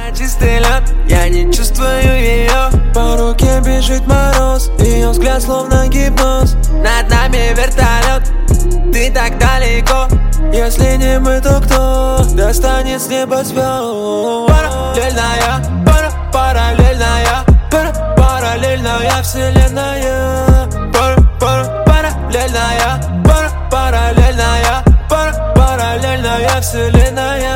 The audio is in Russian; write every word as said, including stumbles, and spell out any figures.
Она чистый лед, я не чувствую ее. По руке бежит мороз, ее взгляд словно гипноз. Над нами вертолет, ты так далеко. Если не мы, то кто достанет с неба звезд? Параллельная, пара, параллельная, пара, параллельная вселенная. Пара, пара, параллельная, пара, параллельная, пара, параллельная вселенная.